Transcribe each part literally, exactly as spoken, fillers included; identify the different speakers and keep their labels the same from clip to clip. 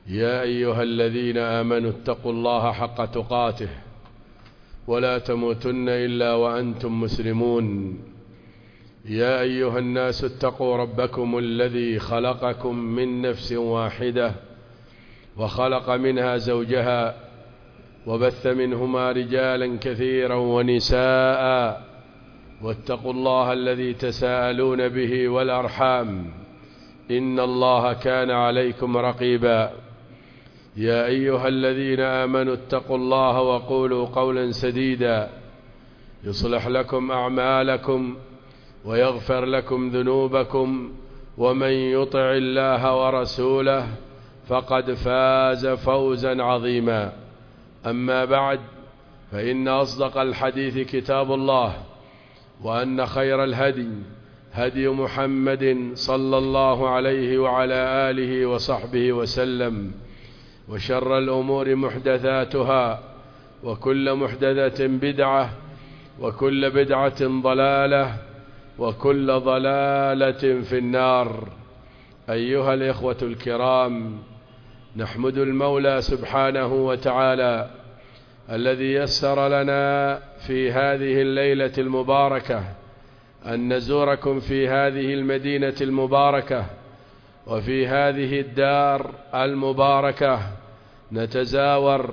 Speaker 1: يا أيها الذين آمنوا اتقوا الله حق تقاته ولا تموتن إلا وأنتم مسلمون. يا أيها الناس اتقوا ربكم الذي خلقكم من نفس واحدة وخلق منها زوجها وبث منهما رجالا كثيرا ونساء، واتقوا الله الذي تساءلون به والأرحام إن الله كان عليكم رقيبا. يا أيها الذين آمنوا اتقوا الله وقولوا قولا سديدا يصلح لكم أعمالكم ويغفر لكم ذنوبكم، ومن يطع الله ورسوله فقد فاز فوزا عظيما. أما بعد، فإن أصدق الحديث كتاب الله، وأن خير الهدي هدي محمد صلى الله عليه وعلى آله وصحبه وسلم، وشر الأمور محدثاتها، وكل محدثة بدعة، وكل بدعة ضلالة، وكل ضلالة في النار. أيها الإخوة الكرام، نحمد المولى سبحانه وتعالى الذي يسر لنا في هذه الليلة المباركة أن نزوركم في هذه المدينة المباركة وفي هذه الدار المباركة، نتزاور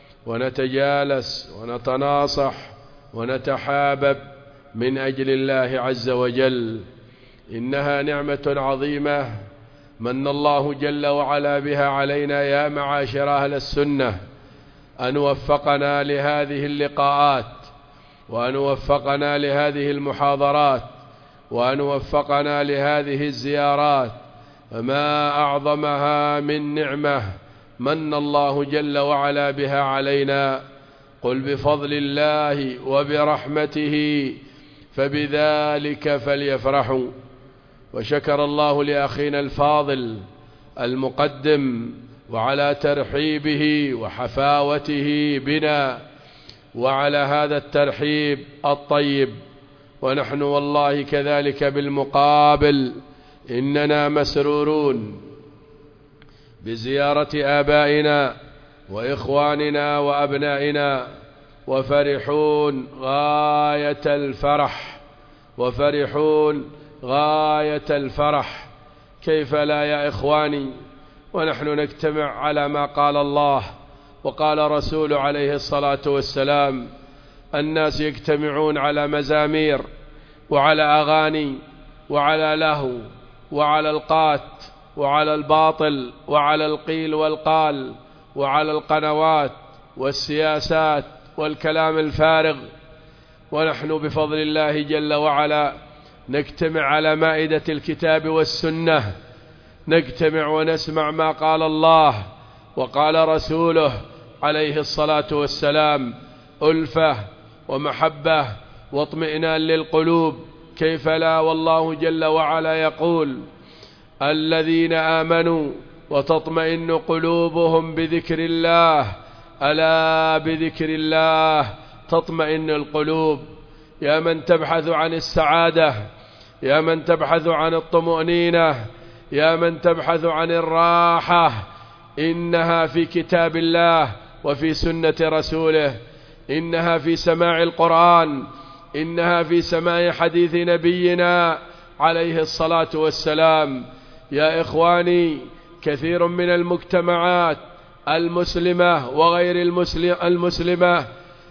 Speaker 1: ونتجالس ونتناصح ونتحابب من أجل الله عز وجل. إنها نعمة عظيمة من الله جل وعلا بها علينا يا معاشر أهل السنة، أن وفقنا لهذه اللقاءات، وأن وفقنا لهذه المحاضرات، وأن وفقنا لهذه الزيارات، فما أعظمها من نعمة من الله جل وعلا بها علينا. قل بفضل الله وبرحمته فبذلك فليفرحوا. وشكر الله لأخينا الفاضل المقدم وعلى ترحيبه وحفاوته بنا، وعلى هذا الترحيب الطيب، ونحن والله كذلك بالمقابل إننا مسرورون بزيارة آبائنا وإخواننا وأبنائنا، وفرحون غاية الفرح، وفرحون غاية الفرح. كيف لا يا إخواني، ونحن نجتمع على ما قال الله وقال رسول عليه الصلاة والسلام. الناس يجتمعون على مزامير وعلى أغاني وعلى لهو وعلى القات وعلى الباطل وعلى القيل والقال وعلى القنوات والسياسات والكلام الفارغ، ونحن بفضل الله جل وعلا نجتمع على مائدة الكتاب والسنة، نجتمع ونسمع ما قال الله وقال رسوله عليه الصلاة والسلام، ألفة ومحبة واطمئنان للقلوب. كيف لا، والله جل وعلا يقول: الذين آمنوا وتطمئن قلوبهم بذكر الله، ألا بذكر الله تطمئن القلوب. يا من تبحث عن السعادة، يا من تبحث عن الطمأنينة، يا من تبحث عن الراحة، إنها في كتاب الله وفي سنة رسوله، إنها في سماع القرآن، إنها في سماع حديث نبينا عليه الصلاة والسلام. يا إخواني، كثير من المجتمعات المسلمة وغير المسلمة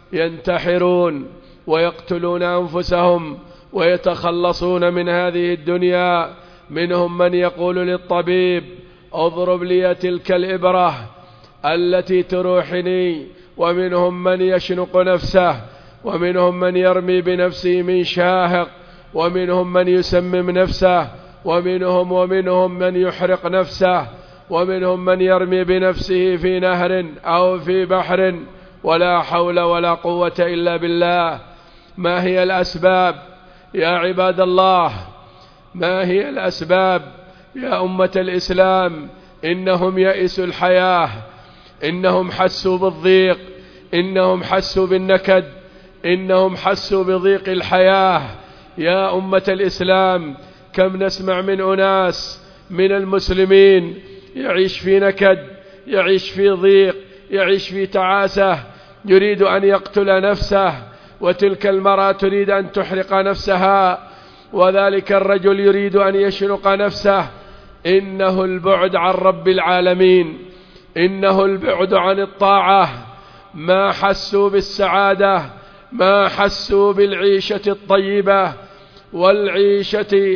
Speaker 1: ينتحرون ويقتلون أنفسهم ويتخلصون من هذه الدنيا. منهم من يقول للطبيب: اضرب لي تلك الإبرة التي تروحني، ومنهم من يشنق نفسه، ومنهم من يرمي بنفسه من شاهق، ومنهم من يسمم نفسه، ومنهم ومنهم من يحرق نفسه، ومنهم من يرمي بنفسه في نهر أو في بحر، ولا حول ولا قوة إلا بالله. ما هي الأسباب يا عباد الله؟ ما هي الأسباب يا أمة الإسلام؟ إنهم يئسوا الحياة، إنهم حسوا بالضيق، إنهم حسوا بالنكد، إنهم حسوا بضيق الحياة. يا أمة الإسلام، كم نسمع من أناس من المسلمين يعيش في نكد، يعيش في ضيق، يعيش في تعاسة، يريد أن يقتل نفسه، وتلك المرأة تريد أن تحرق نفسها، وذلك الرجل يريد أن يشنق نفسه. إنه البعد عن رب العالمين، إنه البعد عن الطاعة. ما حسوا بالسعادة، ما حسوا بالعيشة الطيبة والعيشة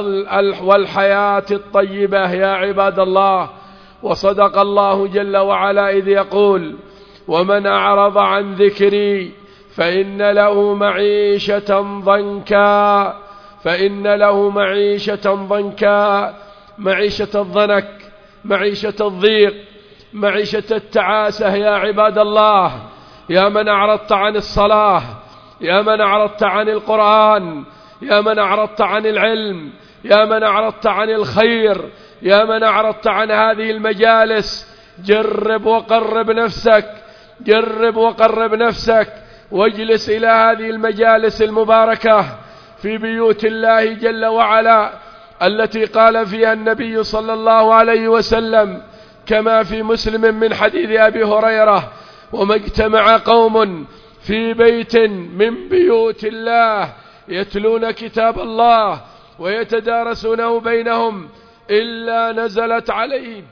Speaker 1: والحياة الطيبة يا عباد الله. وصدق الله جل وعلا إذ يقول: ومن أعرض عن ذكري فإن له معيشة ضنكا، فإن له معيشة ضنكا، معيشة الضنك، معيشة الضيق، معيشة التعاسة يا عباد الله. يا من أعرضت عن الصلاة، يا من أعرضت عن القرآن، يا من أعرضت عن العلم، يا من أعرضت عن الخير، يا من أعرضت عن هذه المجالس، جرب وقرب نفسك، جرب وقرب نفسك واجلس إلى هذه المجالس المباركة في بيوت الله جل وعلا، التي قال فيها النبي صلى الله عليه وسلم كما في مسلم من حديث أبي هريرة: وما اجتمع قوم في بيت من بيوت الله يتلون كتاب الله ويتدارسونه بينهم إلا نزلت عليهم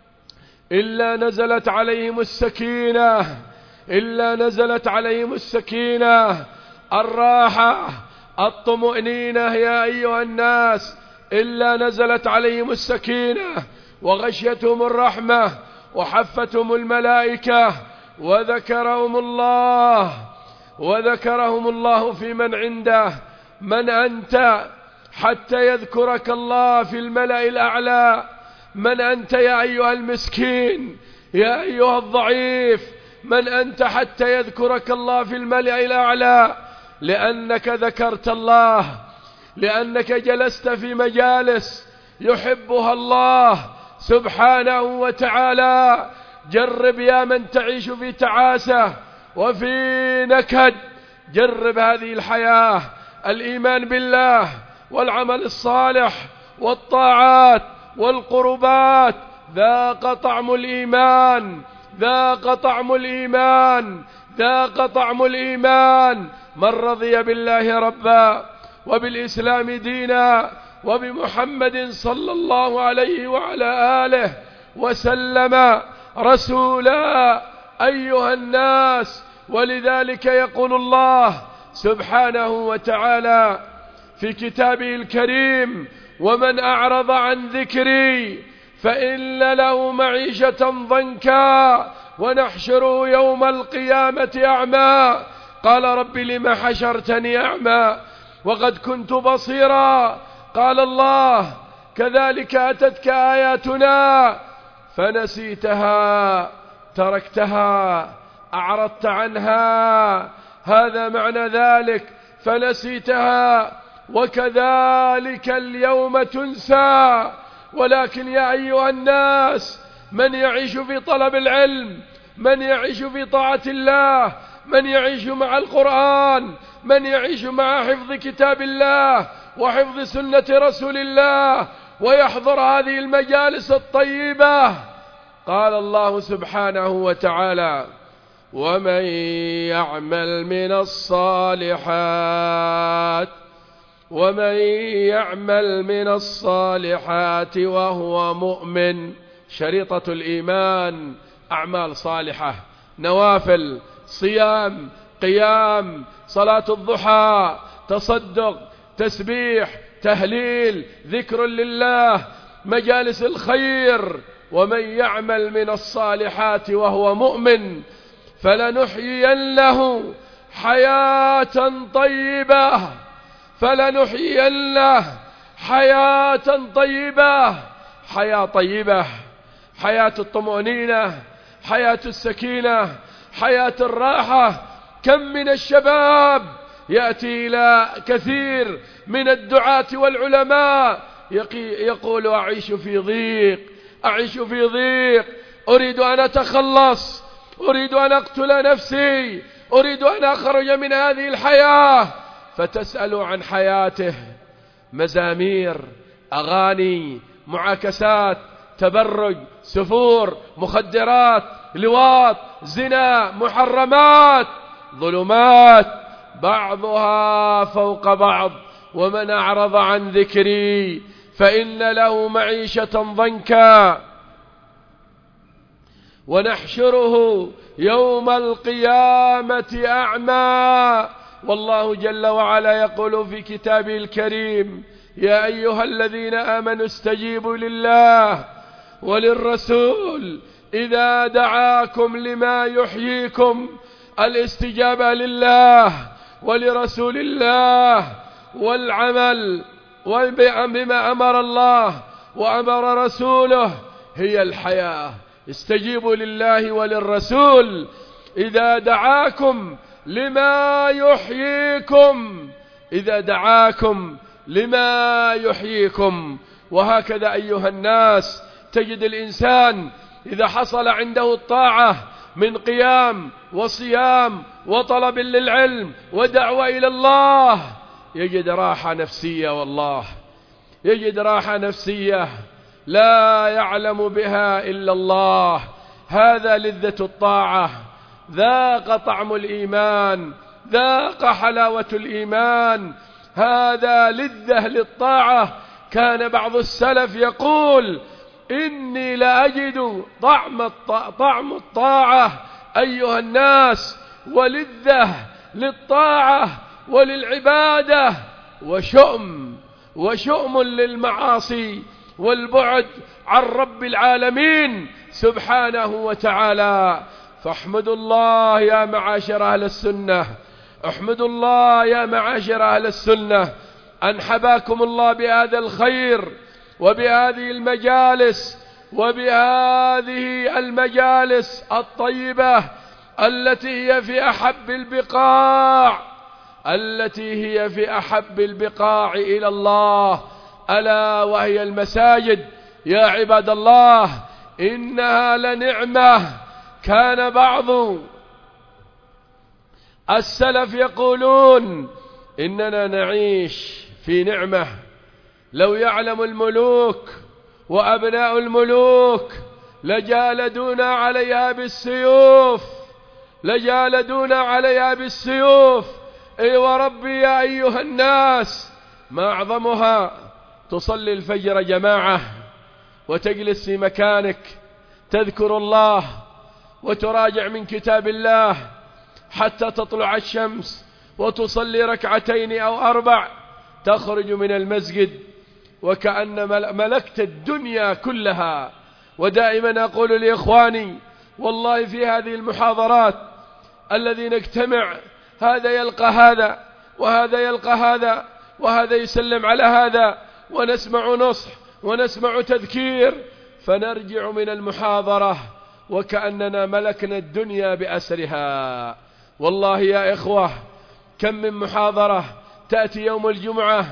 Speaker 1: إلا نزلت عليهم السكينة إلا نزلت عليهم السكينة، الراحة، الطمأنينة يا أيها الناس، إلا نزلت عليهم السكينة وغشيتهم الرحمة وحفتهم الملائكة وذكرهم الله وذكرهم الله في من عنده. من أنت حتى يذكرك الله في الملأ الأعلى؟ من أنت يا أيها المسكين، يا أيها الضعيف؟ من أنت حتى يذكرك الله في الملأ الأعلى؟ لأنك ذكرت الله، لأنك جلست في مجالس يحبها الله سبحانه وتعالى. جرب يا من تعيش في تعاسة وفي نكد، جرب هذه الحياة، الإيمان بالله والعمل الصالح والطاعات والقربات. ذاق طعم الإيمان، ذاق طعم الإيمان، ذاق طعم الإيمان من رضي بالله ربا وبالإسلام دينا وبمحمد صلى الله عليه وعلى آله وسلم رسولا أيها الناس. ولذلك يقول الله سبحانه وتعالى في كتابه الكريم: ومن أعرض عن ذكري فإن له معيشة ضنكا ونحشره يوم القيامة أعمى. قال: رب لم حشرتني أعمى وقد كنت بصيرا؟ قال الله: كذلك أتتك آياتنا فنسيتها، تركتها، أعرضت عنها. هذا معنى ذلك، فنسيتها وكذلك اليوم تنسى. ولكن يا أيها الناس، من يعيش في طلب العلم، من يعيش في طاعة الله، من يعيش مع القرآن، من يعيش مع حفظ كتاب الله وحفظ سنة رسول الله ويحضر هذه المجالس الطيبة، قال الله سبحانه وتعالى: ومن يعمل من الصالحات ومن يعمل من الصالحات وهو مؤمن. شريطة الإيمان أعمال صالحة، نوافل، صيام، قيام، صلاة الضحى، تصدق، تسبيح، تهليل، ذكر لله، مجالس الخير. ومن يعمل من الصالحات وهو مؤمن فلنحيينه حياة طيبة فلنحيينه حياة طيبة حياة طيبة، حياة الطمأنينة، حياة السكينة، حياة الراحة. كم من الشباب يأتي إلى كثير من الدعاة والعلماء يقول: أعيش في ضيق، أعيش في ضيق، أريد أن أتخلص، أريد أن أقتل نفسي، أريد أن أخرج من هذه الحياة. فتسأل عن حياته، مزامير، أغاني، معاكسات، تبرج، سفور، مخدرات، لواط، زنا، محرمات، ظلمات بعضها فوق بعض. ومن أعرض عن ذكري فإن له معيشة ضنكا ونحشره يوم القيامة أعمى. والله جل وعلا يقول في كتابه الكريم: يا أيها الذين آمنوا استجيبوا لله وللرسول إذا دعاكم لما يحييكم. الاستجابة لله ولرسول الله والعمل بما أمر الله وأمر رسوله هي الحياة. استجيبوا لله وللرسول إذا دعاكم لما يحييكم، إذا دعاكم لما يحييكم. وهكذا أيها الناس تجد الإنسان إذا حصل عنده الطاعة من قيام وصيام وطلب للعلم ودعوة إلى الله يجد راحة نفسية، والله يجد راحة نفسية لا يعلم بها إلا الله. هذا لذة الطاعة، ذاق طعم الإيمان، ذاق حلاوة الإيمان، هذا لذة للطاعة. كان بعض السلف يقول: إني لأجد طعم طعم الطاعة أيها الناس، ولذة للطاعة وللعبادة، وشؤم وشؤم للمعاصي والبعد عن رب العالمين سبحانه وتعالى. فاحمدوا الله يا معاشر أهل السنة، احمدوا الله يا معاشر أهل السنة أن حباكم الله بهذا الخير وبهذه المجالس وبهذه المجالس الطيبة التي هي في أحب البقاع التي هي في أحب البقاع إلى الله، ألا وهي المساجد. يا عباد الله، إنها لنعمة. كان بعض السلف يقولون: إننا نعيش في نعمة، لو يعلم الملوك وأبناء الملوك لجالدونا عليها بالسيوف، لجالدونا عليها بالسيوف. اي وربي يا أيها الناس، ما أعظمها تصلي الفجر جماعة وتجلس في مكانك تذكر الله وتراجع من كتاب الله حتى تطلع الشمس وتصلي ركعتين أو أربع، تخرج من المسجد وكأن ملكت الدنيا كلها. ودائما أقول لإخواني والله في هذه المحاضرات الذي نجتمع، هذا يلقى هذا وهذا يلقى هذا وهذا يسلم على هذا، ونسمع نصح ونسمع تذكير، فنرجع من المحاضرة وكأننا ملكنا الدنيا بأسرها. والله يا إخوة، كم من محاضرة تأتي يوم الجمعة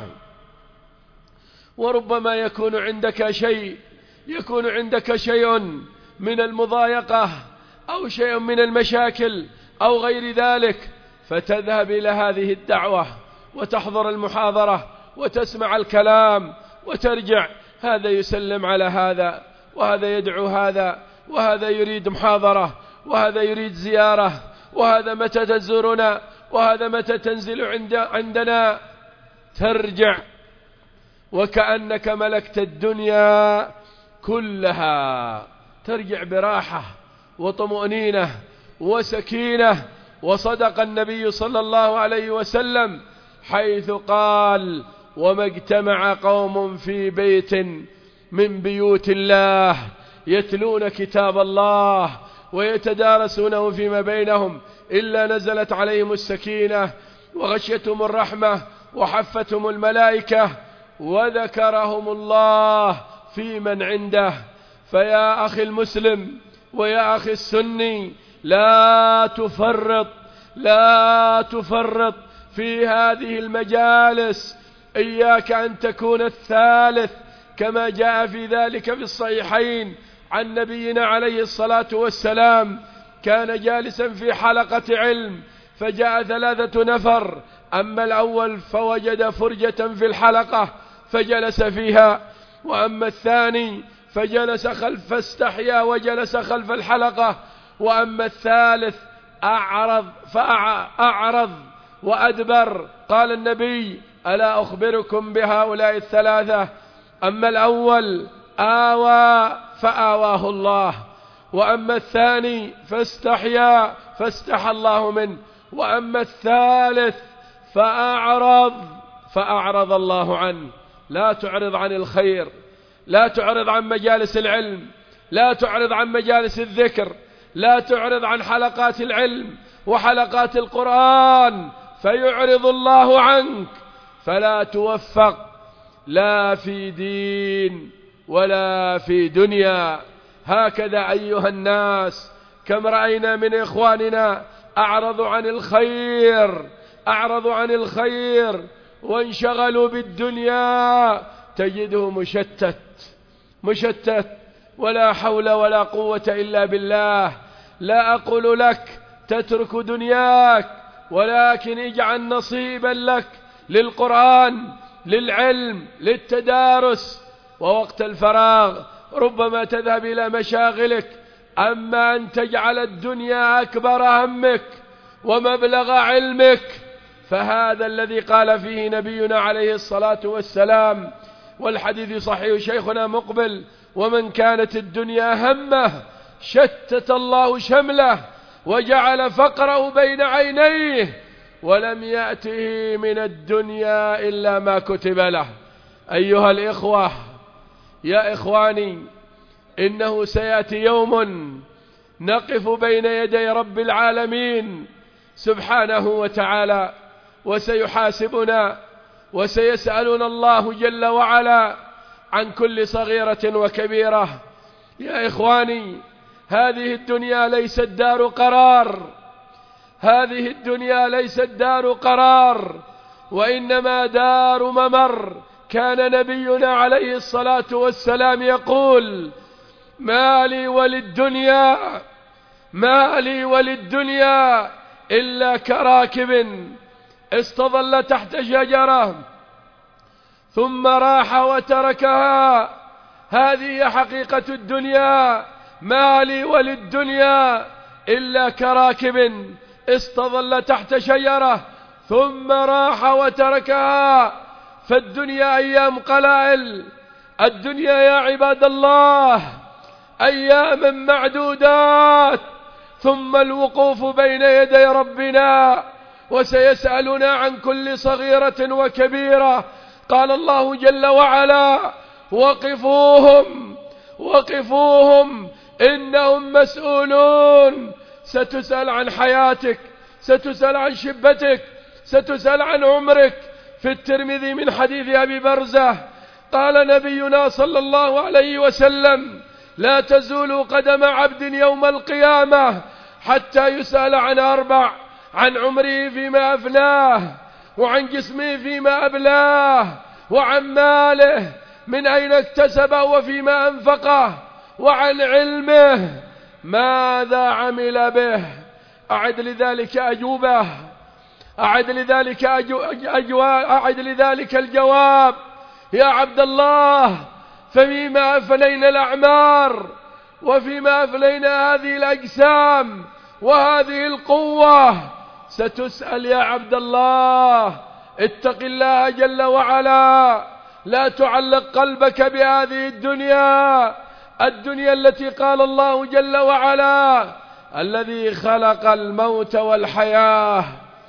Speaker 1: وربما يكون عندك شيء يكون عندك شيء من المضايقة أو شيء من المشاكل أو غير ذلك، فتذهب إلى هذه الدعوة وتحضر المحاضرة وتسمع الكلام وترجع، هذا يسلم على هذا وهذا يدعو هذا وهذا يريد محاضرة وهذا يريد زيارة وهذا متى تزورنا وهذا متى تنزل عند عندنا. ترجع وكأنك ملكت الدنيا كلها، ترجع براحة وطمأنينة وسكينة. وصدق النبي صلى الله عليه وسلم حيث قال: وما اجتمع قوم في بيت من بيوت الله يتلون كتاب الله ويتدارسونه فيما بينهم إلا نزلت عليهم السكينة وغشيتهم الرحمة وحفتهم الملائكة وذكرهم الله في من عنده. فيا أخي المسلم ويا أخي السني، لا تفرط لا تفرط في هذه المجالس. إياك أن تكون الثالث كما جاء في ذلك في الصحيحين عن نبينا عليه الصلاة والسلام: كان جالسا في حلقة علم فجاء ثلاثة نفر، أما الأول فوجد فرجة في الحلقة فجلس فيها، وأما الثاني فجلس خلف فاستحيا وجلس خلف الحلقة. وأما الثالث أعرض فأعرض وأدبر. قال النبي: ألا أخبركم بهؤلاء الثلاثة؟ أما الأول آوى فآواه الله، وأما الثاني فاستحيا فاستحى الله منه، وأما الثالث فأعرض فأعرض الله عنه. لا تعرض عن الخير، لا تعرض عن مجالس العلم، لا تعرض عن مجالس الذكر، لا تعرض عن حلقات العلم وحلقات القرآن، فيعرض الله عنك فلا توفق لا في دين ولا في دنيا. هكذا أيها الناس كم رأينا من إخواننا أعرضوا عن الخير، أعرضوا عن الخير وانشغلوا بالدنيا، تجده مشتت مشتت ولا حول ولا قوة إلا بالله. لا أقول لك تترك دنياك، ولكن اجعل نصيبا لك للقرآن، للعلم، للتدارس. ووقت الفراغ ربما تذهب إلى مشاغلك، أما أن تجعل الدنيا أكبر همك ومبلغ علمك فهذا الذي قال فيه نبينا عليه الصلاة والسلام، والحديث صحيح شيخنا مقبل: ومن كانت الدنيا همه شتت الله شمله وجعل فقره بين عينيه ولم يأته من الدنيا إلا ما كتب له. أيها الإخوة، يا إخواني، إنه سيأتي يوم نقف بين يدي رب العالمين سبحانه وتعالى، وسيحاسبنا وسيسألنا الله جل وعلا عن كل صغيرة وكبيرة. يا إخواني، هذه الدنيا ليست دار قرار، هذه الدنيا ليست دار قرار، وإنما دار ممر. كان نبينا عليه الصلاة والسلام يقول: ما لي وللدنيا ما لي وللدنيا إلا كراكب استظل تحت شجرة ثم راح وتركها. هذه حقيقة الدنيا. ما لي وللدنيا إلا كراكب استظل تحت شجرة ثم راح وتركها. فالدنيا أيام قلائل، الدنيا يا عباد الله أياما معدودات، ثم الوقوف بين يدي ربنا وسيسألنا عن كل صغيرة وكبيرة. قال الله جل وعلا: وقفوهم وقفوهم إنهم مسؤولون. ستسأل عن حياتك، ستسأل عن شبتك، ستسأل عن عمرك. في الترمذي من حديث أبي برزة قال نبينا صلى الله عليه وسلم: لا تزول قدم عبد يوم القيامة حتى يسأل عن أربع: عن عمره فيما أفناه، وعن جسمه فيما أبلاه، وعن ماله من أين اكتسبه وفيما أنفقه، وعن علمه ماذا عمل به. أعد لذلك أجوبة، أعد لذلك أجو أجو أعد لذلك الجواب يا عبد الله: ففيما أفنينا الأعمار، وفيما أفنينا هذه الأجسام وهذه القوة. ستسأل يا عبد الله. اتق الله جل وعلا، لا تعلق قلبك بهذه الدنيا، الدنيا التي قال الله جل وعلا: الذي خلق الموت والحياة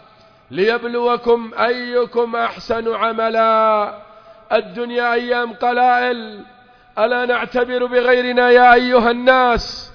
Speaker 1: ليبلوكم أيكم أحسن عملا. الدنيا أيام قلائل، ألا نعتبر بغيرنا يا أيها الناس؟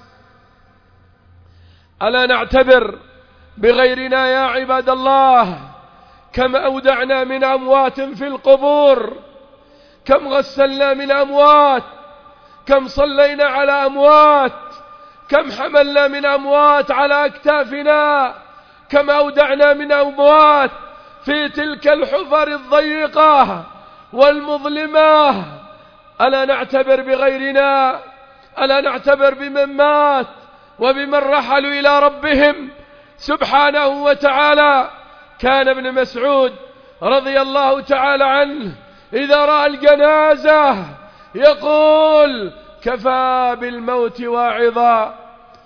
Speaker 1: ألا نعتبر بغيرنا يا عباد الله؟ كم أودعنا من أموات في القبور، كم غسلنا من أموات، كم صلينا على أموات، كم حملنا من أموات على أكتافنا، كم أودعنا من أموات في تلك الحفر الضيقة والمظلمة. ألا نعتبر بغيرنا؟ ألا نعتبر بمن مات وبمن رحلوا إلى ربهم سبحانه وتعالى؟ كان ابن مسعود رضي الله تعالى عنه إذا رأى الجنازة يقول: كفى بالموت واعظا،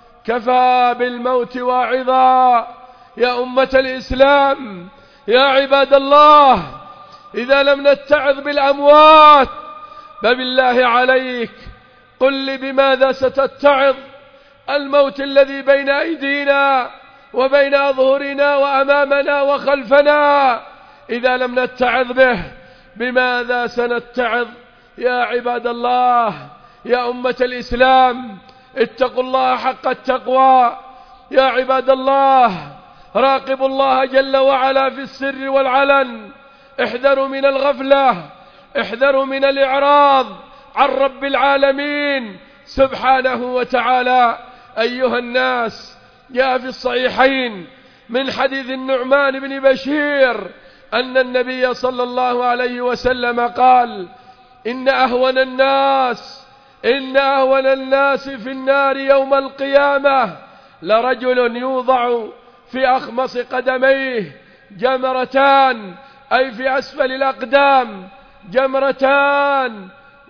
Speaker 1: كفى بالموت واعظا. يا أمة الإسلام، يا عباد الله، إذا لم نتعظ بالأموات فبالله عليك قل لي بماذا ستتعظ؟ الموت الذي بين أيدينا وبين أظهرنا وأمامنا وخلفنا إذا لم نتعظ به بماذا سنتعظ؟ يا عباد الله، يا أمة الإسلام، اتقوا الله حق التقوى. يا عباد الله، راقبوا الله جل وعلا في السر والعلن. احذروا من الغفلة، احذروا من الإعراض عن رب العالمين سبحانه وتعالى. أيها الناس، جاء في الصحيحين من حديث النعمان بن بشير أن النبي صلى الله عليه وسلم قال: إن أهون الناس إن أهون الناس في النار يوم القيامة لرجل يوضع في أخمص قدميه جمرتان، أي في أسفل الأقدام جمرتان،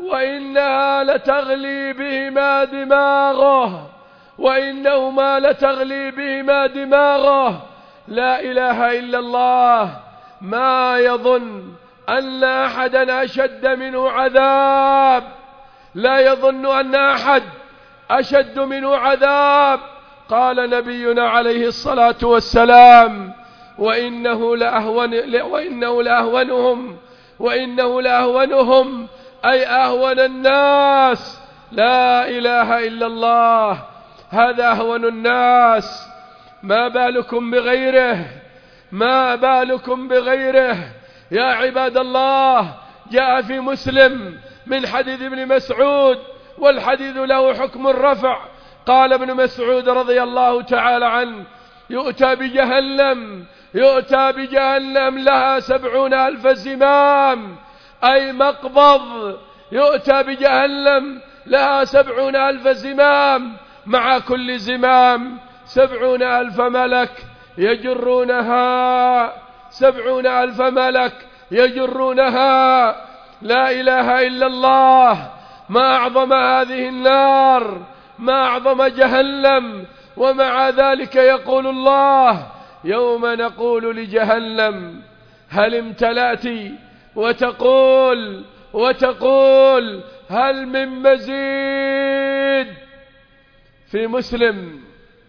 Speaker 1: وإنها لتغلي بهما دماغه وإنهما لتغلي بهما دماغه. لا إله إلا الله. ما يظن أن أحدا أشد منه عذاب، لا يظن أن أحد أشد منه عذاب. قال نبينا عليه الصلاة والسلام: وإنه لأهون وإنه لأهونهم وإنه لأهونهم أي أهون الناس. لا إله إلا الله. هذا أهون الناس. ما بالكم بغيره؟ ما بالكم بغيره؟ يا عباد الله، جاء في مسلم من حديث ابن مسعود، والحديث له حكم الرفع. قال ابن مسعود رضي الله تعالى عنه: يؤتى بجهنم يؤتى بجهنم لها سبعون ألف زمام، أي مقبض. يؤتى بجهنم لها سبعون ألف زمام، مع كل زمام سبعون ألف ملك يجرونها سبعون ألف ملك يجرونها. لا إله إلا الله. ما أعظم هذه النار، ما أعظم جهنم. ومع ذلك يقول الله: يوم نقول لجهنم هل امتلأت، وتقول وتقول هل من مزيد. في مسلم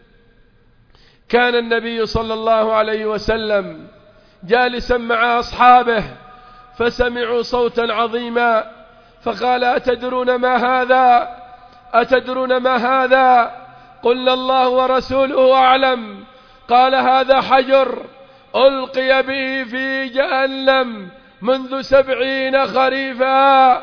Speaker 1: كان النبي صلى الله عليه وسلم جالسا مع أصحابه فسمعوا صوتا عظيما، فقال: أتدرون ما هذا؟ أتدرون ما هذا؟ قلنا: الله ورسوله أعلم. قال: هذا حجر ألقي به في جهنم منذ سبعين خريفا،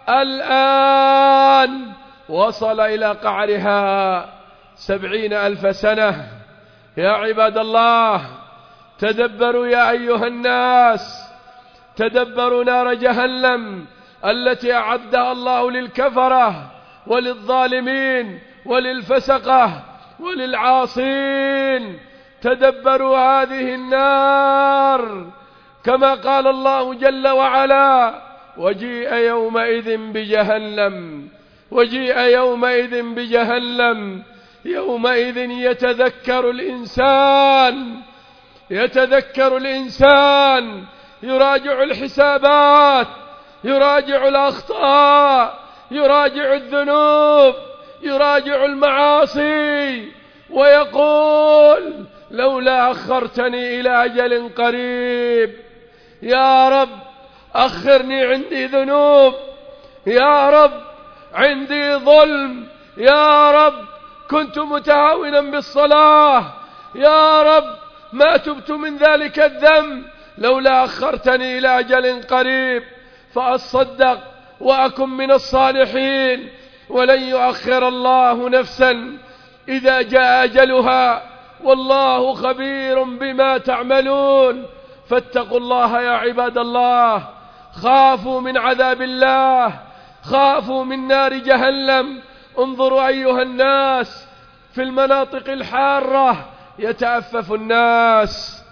Speaker 1: الآن وصل إلى قعرها سبعين ألف سنة. يا عباد الله، تدبروا يا أيها الناس، تدبروا نار جهنم التي أعدها الله للكفرة وللظالمين وللفسقة وللعاصين. تدبروا هذه النار، كما قال الله جل وعلا: وجيء يومئذ بجهنم وجيء يومئذ بجهنم يومئذ يتذكر الإنسان يتذكر الإنسان يراجع الحسابات، يراجع الأخطاء، يراجع الذنوب، يراجع المعاصي، ويقول: لولا أخرتني إلى أجل قريب، يا رب أخرني، عندي ذنوب، يا رب عندي ظلم، يا رب كنت متهاونا بالصلاة، يا رب ما تبت من ذلك الذنب، لولا أخرتني إلى أجل قريب فأصدق وأكن من الصالحين. ولن يؤخر الله نفسا إذا جاء أجلها، والله خبير بما تعملون. فاتقوا الله يا عباد الله، خافوا من عذاب الله، خافوا من نار جهنم. انظروا أيها الناس، في المناطق الحارة يتأفف الناس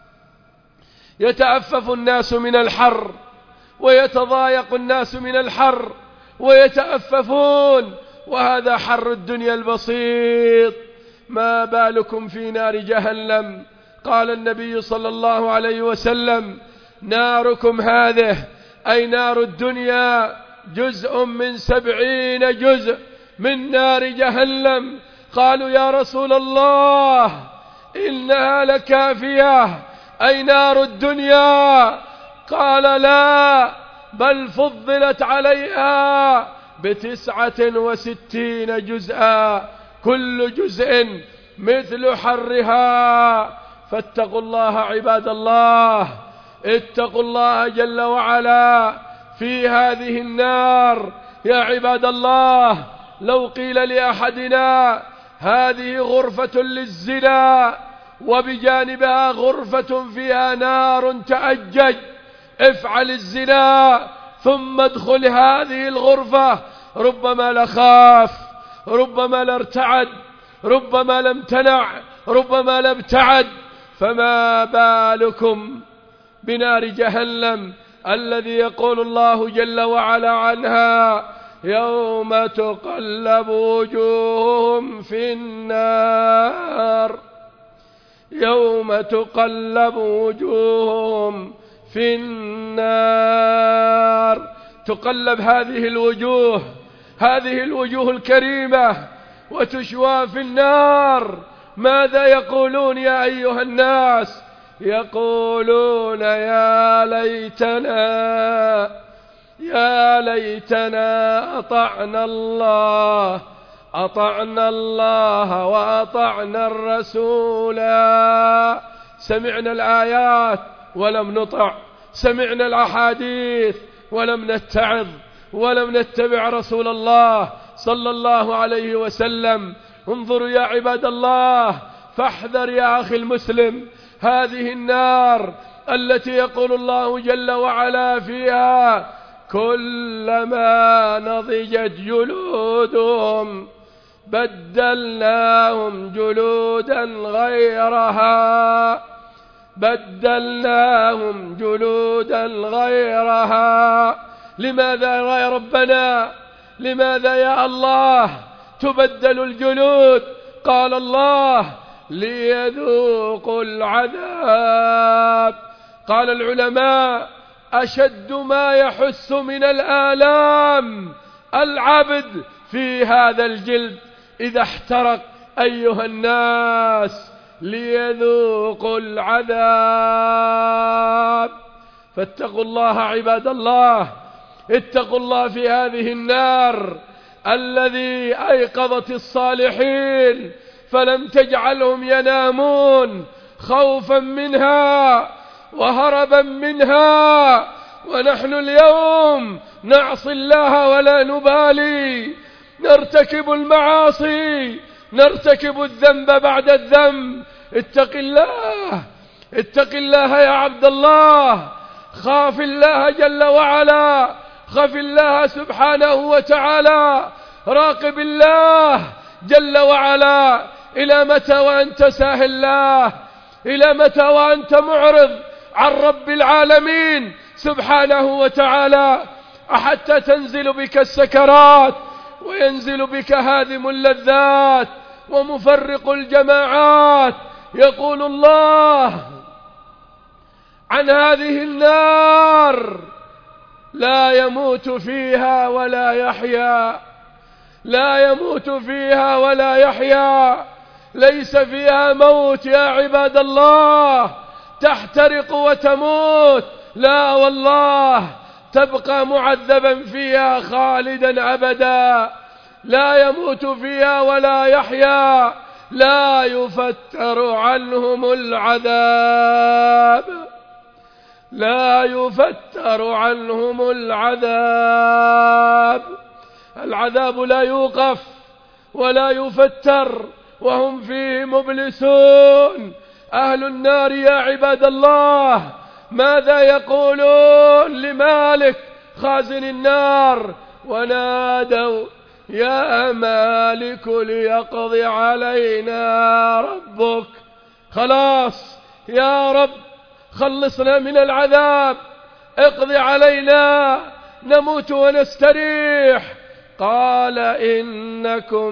Speaker 1: يتأفف الناس من الحر، ويتضايق الناس من الحر، ويتأففون وهذا حر الدنيا البسيط، ما بالكم في نار جهنم؟ قال النبي صلى الله عليه وسلم: ناركم هذه أي نار الدنيا جزء من سبعين جزء من نار جهنم. قالوا: يا رسول الله إنها لكافية، أي نار الدنيا؟ قال: لا، بل فضلت عليها بتسعة وستين جزءا، كل جزء مثل حرها. فاتقوا الله عباد الله، اتقوا الله جل وعلا في هذه النار. يا عباد الله، لو قيل لأحدنا هذه غرفة للزنا وبجانبها غرفة فيها نار تأجج، افعل الزنا ثم ادخل هذه الغرفة، ربما لخاف، ربما لارتعد، ربما لامتنع، ربما لابتعد. فما بالكم بنار جهنم الذي يقول الله جل وعلا عنها: يوم تقلب وجوههم في النار، يوم تقلب وجوههم في النار. تقلب هذه الوجوه، هذه الوجوه الكريمة، وتشوى في النار. ماذا يقولون يا أيها الناس؟ يقولون: يا ليتنا يا ليتنا أطعنا الله أطعنا الله وأطعنا الرسولا. سمعنا الآيات ولم نطع، سمعنا الأحاديث ولم نتعظ، ولم نتبع رسول الله صلى الله عليه وسلم. انظروا يا عباد الله، فاحذر يا أخي المسلم هذه النار التي يقول الله جل وعلا فيها: كلما نضجت جلودهم بدلناهم جلودا غيرها بدلناهم جلودا غيرها. لماذا يا ربنا؟ لماذا يا الله تبدل الجلود؟ قال الله: ليذوقوا العذاب. قال العلماء: أشد ما يحس من الآلام العبد في هذا الجلد إذا احترق. أيها الناس، ليذوقوا العذاب. فاتقوا الله عباد الله، اتقوا الله في هذه النار الذي أيقظت الصالحين فلم تجعلهم ينامون خوفا منها وهربا منها. ونحن اليوم نعصي الله ولا نبالي، نرتكب المعاصي، نرتكب الذنب بعد الذنب. اتق الله، اتق الله يا عبد الله، خاف الله جل وعلا، خف الله سبحانه وتعالى، راقب الله جل وعلا. إلى متى وأنت ساهل الله؟ إلى متى وأنت معرض عن رب العالمين سبحانه وتعالى؟ أحتى تنزل بك السكرات وينزل بك هادم اللذات ومفرق الجماعات. يقول الله عن هذه النار: لا يموت فيها ولا يحيا، لا يموت فيها ولا يحيا. ليس فيها موت يا عباد الله تحترق وتموت، لا والله، تبقى معذبا فيها خالدا أبدا. لا يموت فيها ولا يحيا، لا يفتر عنهم العذاب، لا يفتر عنهم العذاب. العذاب لا يوقف ولا يفتر وهم فيه مبلسون. أهل النار يا عباد الله ماذا يقولون لمالك خازن النار؟ ونادوا: يا مالك ليقض علينا ربك. خلاص يا رب، خلصنا من العذاب، اقضي علينا نموت ونستريح. قال إنكم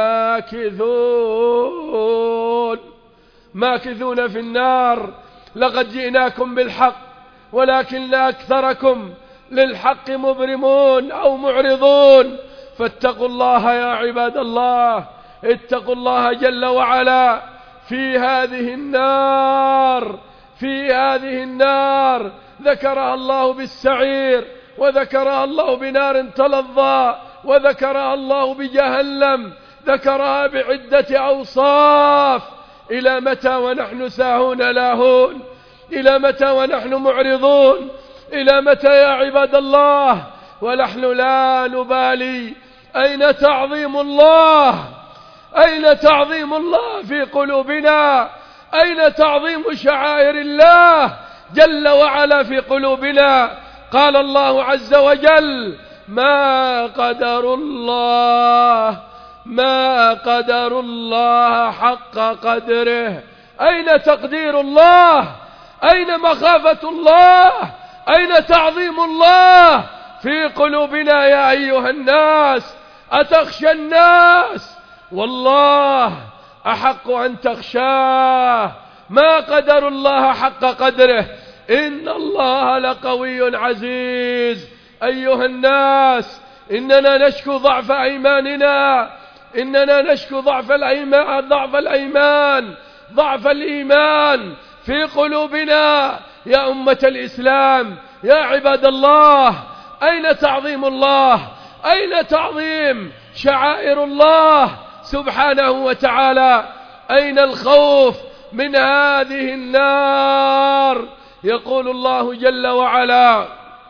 Speaker 1: ماكثون ماكثون في النار. لقد جئناكم بالحق ولكن أكثركم للحق مبرمون أو معرضون. فاتقوا الله يا عباد الله، اتقوا الله جل وعلا في هذه النار في هذه النار ذكرها الله بالسعير، وذكرها الله بنار تلظى، وذكرها الله بجهنم، ذكرها بعدة أوصاف. إلى متى ونحن ساهون لاهون؟ إلى متى ونحن معرضون؟ إلى متى يا عباد الله ونحن لا نبالي؟ أين تعظيم الله؟ أين تعظيم الله في قلوبنا؟ أين تعظيم شعائر الله جل وعلا في قلوبنا؟ قال الله عز وجل: ما قدر الله ما قدر الله حق قدره. أين تقدير الله؟ أين مخافة الله؟ أين تعظيم الله في قلوبنا يا أيها الناس؟ أتخشى الناس؟ والله أحق أن تخشاه. ما قدر الله حق قدره، إن الله لقوي عزيز. أيها الناس، إننا نشكو ضعف أيماننا، إننا نشكو ضعف الأيمان ضعف الأيمان ضعف الإيمان في قلوبنا يا أمة الإسلام. يا عباد الله، أين تعظيم الله؟ أين تعظيم شعائر الله سبحانه وتعالى؟ أين الخوف من هذه النار؟ يقول الله جل وعلا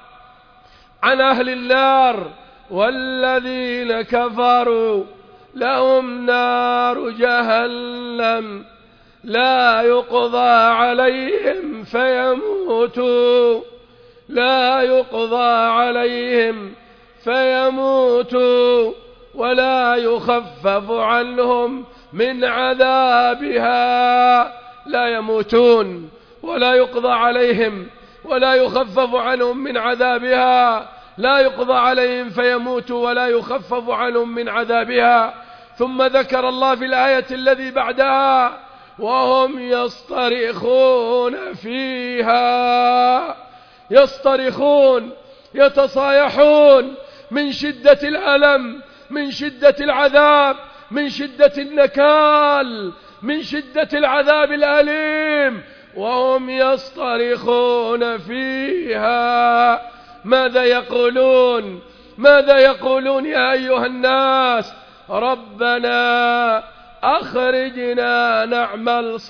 Speaker 1: عن أهل النار: والذين كفروا لهم نار جهنم لا يقضى عليهم فيموتوا لا يقضى عليهم فيموتوا ولا يخفف عنهم من عذابها. لا يموتون ولا يقضى عليهم ولا يخفف عنهم من عذابها. لا يقضى عليهم فيموتوا ولا يخفف عنهم من عذابها. ثم ذكر الله في الآية الذي بعدها: وهم يصطرخون فيها. يصطرخون، يتصايحون من شدة الألم، من شدة العذاب، من شدة النكال، من شدة العذاب الأليم، وهم يصطرخون فيها. ماذا يقولون؟ ماذا يقولون يا أيها الناس؟ ربنا أخرجنا نعمل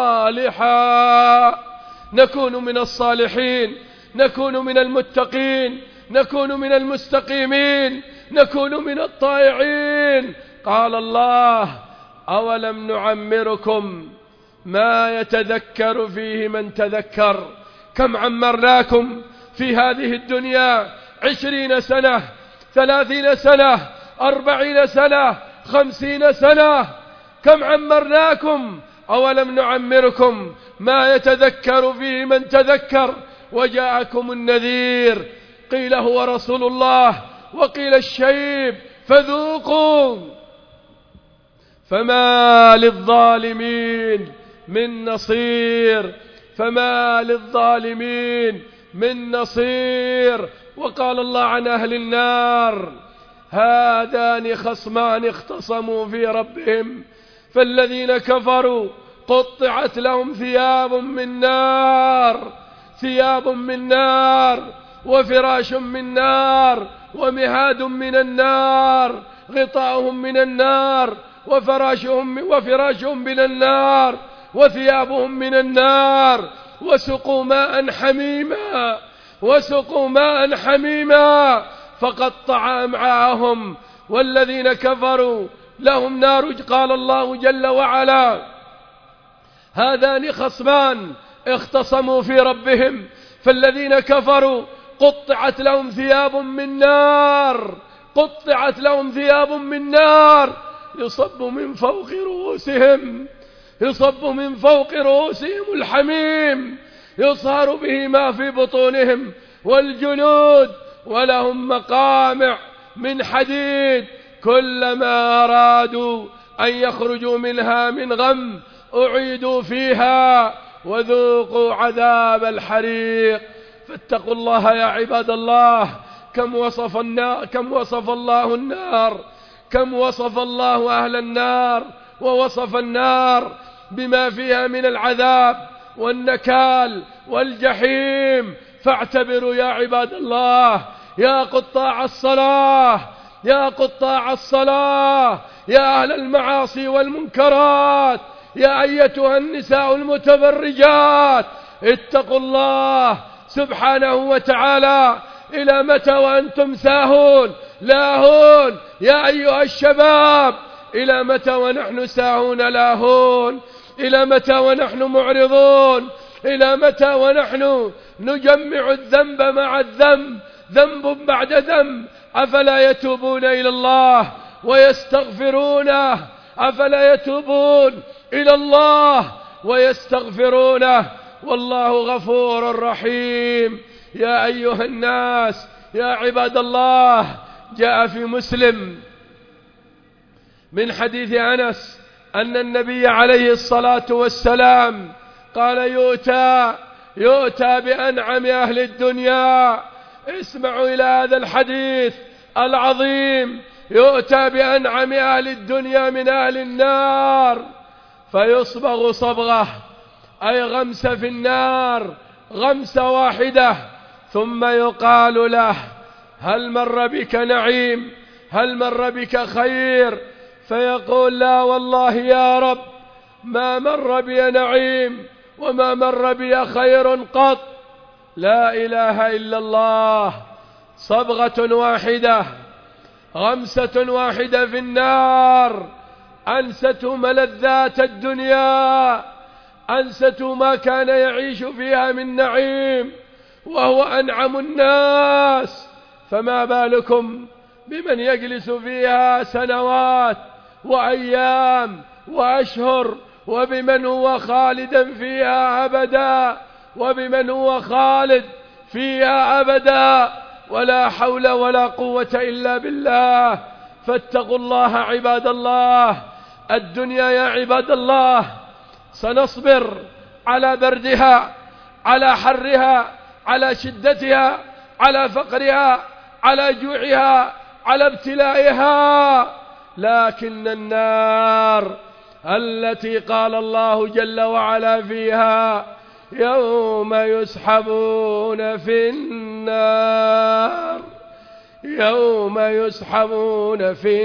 Speaker 1: صالحا، نكون من الصالحين، نكون من المتقين، نكون من المستقيمين، نكون من الطائعين. قال الله: أولم نعمركم ما يتذكر فيه من تذكر. كم عمرناكم في هذه الدنيا؟ عشرين سنة، ثلاثين سنة، أربعين سنة، خمسين سنة. كم عمرناكم؟ أولم نعمركم ما يتذكر فيه من تذكر وجاءكم النذير. قيل هو رسول الله وقيل الشيب، فذوقوا فما للظالمين من نصير فما للظالمين من نصير. وقال الله عن أهل النار: هذان خصمان اختصموا في ربهم فالذين كفروا قطعت لهم ثياب من نار ثياب من نار وفراش من نار ومهاد من النار غطاؤهم من النار وفراشهم وفراشهم من النار وثيابهم من النار وسقوا ماء حميما وسقوا ماء حميما فقطع أمعاءهم. والذين كفروا لهم نار. قال الله جل وعلا: هذان خصمان اختصموا في ربهم فالذين كفروا قطعت لهم ثياب من نار قطعت لهم ثياب من نار يصب من فوق رؤوسهم يصب من فوق رؤوسهم الحميم يصهر به ما في بطونهم والجلود ولهم مقامع من حديد، كلما أرادوا أن يخرجوا منها من غم أعيدوا فيها وذوقوا عذاب الحريق. فاتقوا الله يا عباد الله. كم وصف النار، كم وصف الله النار، كم وصف الله أهل النار، ووصف النار بما فيها من العذاب والنكال والجحيم. فاعتبروا يا عباد الله، يا قطاع الصلاة، يا قطاع الصلاة، يا أهل المعاصي والمنكرات، يا أيتها النساء المتبرجات، اتقوا الله سبحانه وتعالى. إلى متى وأنتم ساهون لاهون؟ يا أيها الشباب، إلى متى ونحن ساهون لاهون؟ إلى متى ونحن معرضون؟ إلى متى ونحن نجمع الذنب مع الذنب، ذنب بعد ذنب؟ أفلا يتوبون إلى الله ويستغفرونه؟ أفلا يتوبون إلى الله ويستغفرونه؟ والله غفور رحيم. يا أيها الناس، يا عباد الله، جاء في مسلم من حديث أنس أن النبي عليه الصلاة والسلام قال: يؤتى يؤتى بأنعم أهل الدنيا. اسمعوا إلى هذا الحديث العظيم. يؤتى بأنعم أهل الدنيا من أهل النار فيصبغ صبغة، أي غمسة في النار، غمسة واحدة، ثم يقال له: هل مر بك نعيم؟ هل مر بك خير؟ فيقول: لا والله يا رب، ما مر بي نعيم وما مر بي خير قط. لا إله إلا الله. صبغة واحدة، غمسة واحدة في النار، أنست ملذات الدنيا، أنست ما كان يعيش فيها من نعيم، وهو أنعم الناس. فما بالكم بمن يجلس فيها سنوات وأيام وأشهر، وبمن هو خالدا فيها أبدا، وبمن هو خالد فيها أبدا، ولا حول ولا قوة إلا بالله. فاتقوا الله عباد الله. الدنيا يا عباد الله سنصبر على بردها، على حرها، على شدتها، على فقرها، على جوعها، على ابتلائها، لكن النار التي قال الله جل وعلا فيها: يوم يسحبون في النار، يوم يسحبون في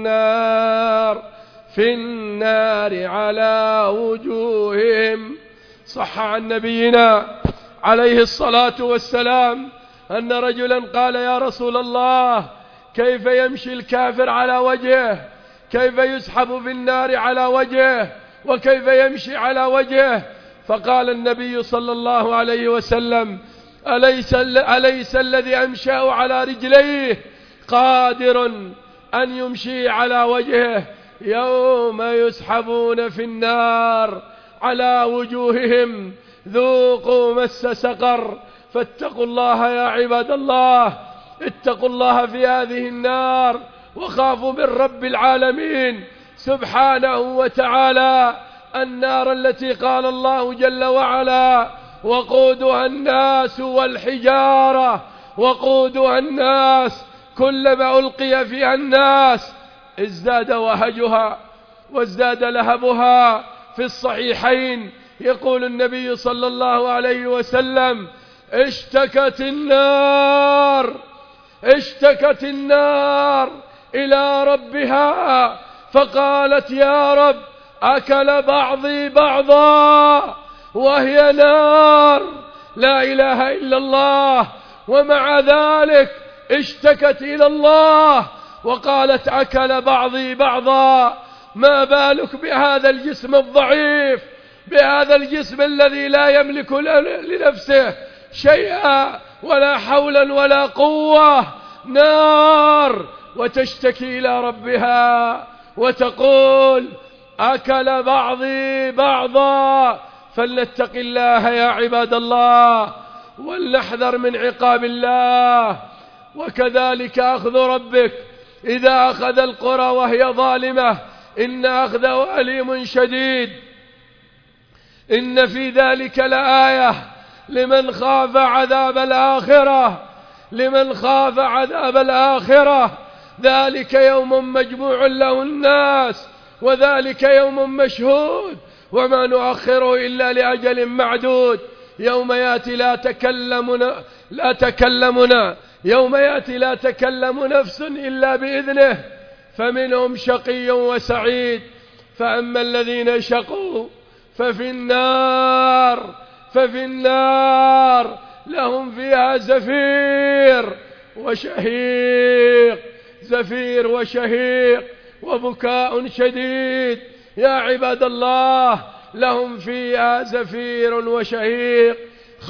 Speaker 1: النار، في النار على وجوههم. صح عن نبينا عليه الصلاة والسلام أن رجلا قال: يا رسول الله، كيف يمشي الكافر على وجهه؟ كيف يسحب في النار على وجهه؟ وكيف يمشي على وجهه؟ فقال النبي صلى الله عليه وسلم: أليس, أليس الذي أمشاه على رجليه قادر أن يمشي على وجهه؟ يوم يسحبون في النار على وجوههم ذوقوا مس سقر. فاتقوا الله يا عباد الله، اتقوا الله في هذه النار، وخافوا من رب العالمين سبحانه وتعالى. النار التي قال الله جل وعلا: وقودها الناس والحجارة، وقودها الناس، كلما ألقي فيها الناس ازداد وهجها وازداد لهبها. في الصحيحين يقول النبي صلى الله عليه وسلم: اشتكت النار اشتكت النار إلى ربها فقالت: يا رب، أكل بعضي بعضا، وهي نار. لا إله إلا الله. ومع ذلك اشتكت إلى الله وقالت: أكل بعضي بعضا. ما بالك بهذا الجسم الضعيف، بهذا الجسم الذي لا يملك لنفسه شيئا، ولا حولا ولا قوة. نار، وتشتكي إلى ربها وتقول: أكل بعضي بعضا. فلنتق الله يا عباد الله، ولنحذر من عقاب الله. وكذلك أخذ ربك إذا أخذ القرى وهي ظالمة إن أخذه أليم شديد. إن في ذلك لآية لمن خاف عذاب الآخرة لمن خاف عذاب الآخرة ذلك يوم مجموع له الناس وذلك يوم مشهود وما نؤخره إلا لأجل معدود. يوم يأتي لا تكلم لا تكلمنا يوم يأتي لا تكلم نفس إلا بإذنه فمنهم شقي وسعيد. فأما الذين شقوا ففي النار ففي النار لهم فيها زفير وشهيق زفير وشهيق وبكاء شديد. يا عباد الله لهم فيها زفير وشهيق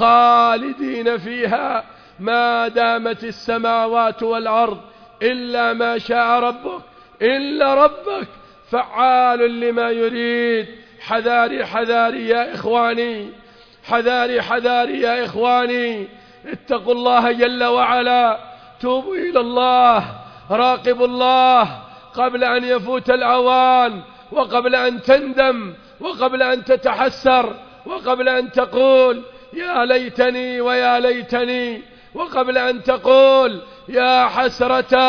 Speaker 1: خالدين فيها ما دامت السماوات والأرض إلا ما شاء ربك إلا ربك فعال لما يريد. حذاري حذاري يا إخواني حذاري حذاري يا إخواني اتقوا الله جل وعلا. توبوا إلى الله راقبوا الله قبل أن يفوت الأوان وقبل أن تندم وقبل أن تتحسر وقبل أن تقول يا ليتني ويا ليتني وقبل أن تقول يا حسرة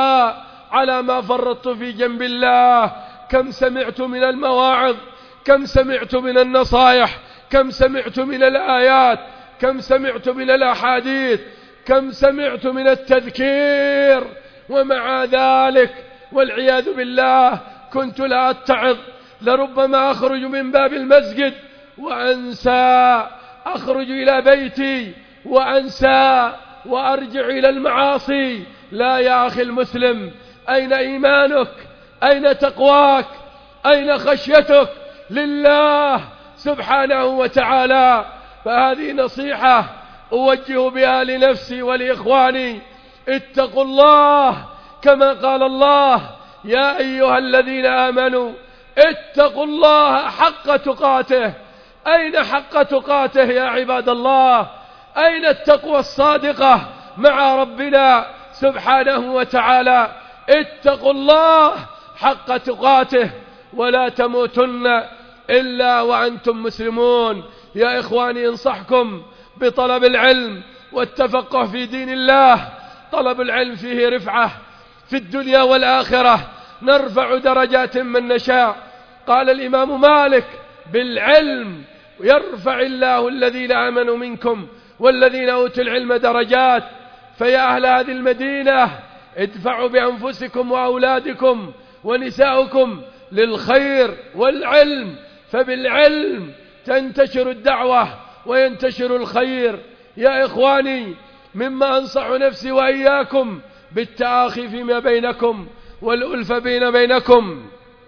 Speaker 1: على ما فرطت في جنب الله. كم سمعت من المواعظ كم سمعت من النصائح كم سمعت من الآيات كم سمعت من الأحاديث كم سمعت من التذكير ومع ذلك والعياذ بالله كنت لا أتعظ. لربما أخرج من باب المسجد وأنسى أخرج إلى بيتي وأنسى وأرجع إلى المعاصي. لا يا أخي المسلم أين إيمانك أين تقواك أين خشيتك لله سبحانه وتعالى؟ فهذه نصيحة أوجه بها لنفسي ولإخواني اتقوا الله كما قال الله يا أيها الذين آمنوا اتقوا الله حق تقاته. أين حق تقاته يا عباد الله؟ أين التقوى الصادقة مع ربنا سبحانه وتعالى؟ اتقوا الله حق تقاته ولا تموتن إلا وأنتم مسلمون. يا إخواني انصحكم بطلب العلم والتفقه في دين الله. طلب العلم فيه رفعة في الدنيا والآخرة نرفع درجات من نشاء. قال الإمام مالك بالعلم يرفع الله الذين آمنوا منكم والذين أوتوا العلم درجات. فيا أهل هذه المدينة ادفعوا بأنفسكم وأولادكم ونساؤكم للخير والعلم فبالعلم تنتشر الدعوة وينتشر الخير. يا إخواني مما أنصح نفسي وإياكم بالتآخي فيما بينكم والألفة بين بينكم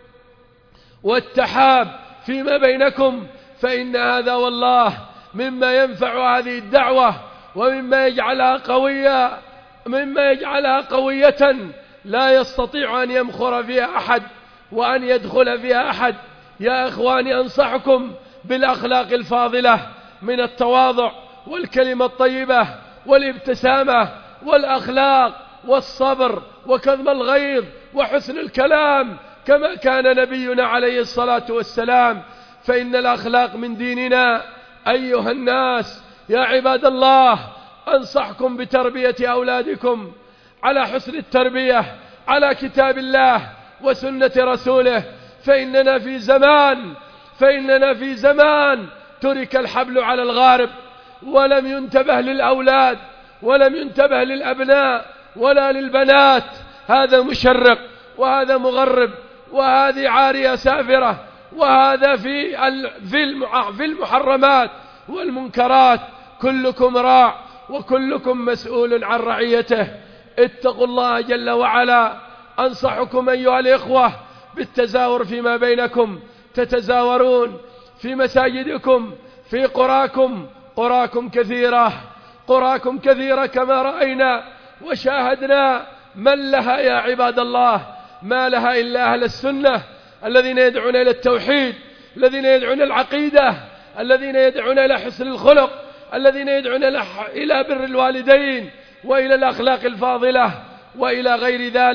Speaker 1: والتحاب فيما بينكم فإن هذا والله مما ينفع هذه الدعوة ومما يجعلها قوية مما يجعلها قوية لا يستطيع أن يمخر فيها أحد وأن يدخل فيها أحد. يا إخواني أنصحكم بالأخلاق الفاضلة من التواضع والكلمة الطيبة والابتسامة والأخلاق والصبر وكظم الغيظ وحسن الكلام كما كان نبينا عليه الصلاة والسلام. فإن الأخلاق من ديننا أيها الناس. يا عباد الله أنصحكم بتربية أولادكم على حسن التربية على كتاب الله وسنة رسوله. فإننا في زمان فإننا في زمان ترك الحبل على الغارب ولم ينتبه للأولاد ولم ينتبه للأبناء ولا للبنات. هذا مشرق وهذا مغرب وهذه عارية سافرة وهذا في في المحرمات والمنكرات. كلكم راع وكلكم مسؤول عن رعيته. اتقوا الله جل وعلا. أنصحكم أيها الإخوة بالتزاور فيما بينكم. تتزاورون في مساجدكم في قراكم قراكم كثيرة قراكم كثيرة كما رأينا وشاهدنا. من لها يا عباد الله؟ ما لها إلا أهل السنة الذين يدعون إلى التوحيد الذين يدعون العقيدة الذين يدعون إلى حسن الخلق الذين يدعون إلى بر الوالدين وإلى الأخلاق الفاضلة وإلى غير ذلك.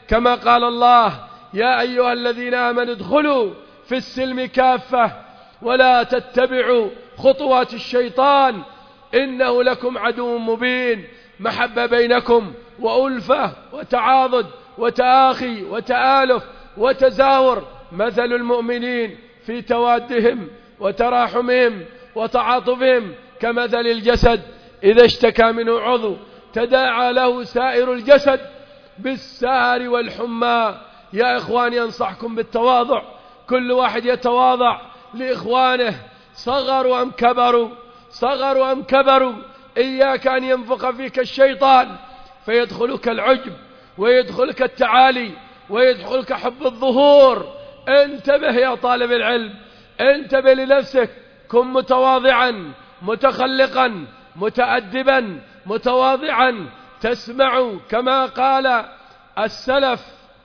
Speaker 1: كما قال الله: يا أيها الذين آمنوا ادخلوا في السلم كافة ولا تتبعوا خطوات الشيطان إنه لكم عدو مبين. محبة بينكم وألفة وتعاضد وتآخي وتآلف وتزاور، مثل المؤمنين في توادهم وتراحمهم وتعاطفهم كمثل الجسد إذا اشتكى منه عضو تداعى له سائر الجسد بالسهر والحمى. يا إخواني، أنصحكم بالتواضع، كل واحد يتواضع لإخوانه، صغروا أم كبروا، صغروا أم كبروا. إياك أن ينفخ فيك الشيطان فيدخلك العجب ويدخلك التعالي ويدخلك حب الظهور. انتبه يا طالب العلم، انتبه لنفسك، كن متواضعا متخلقا متأدبا متواضعا، تسمع كما قال السلف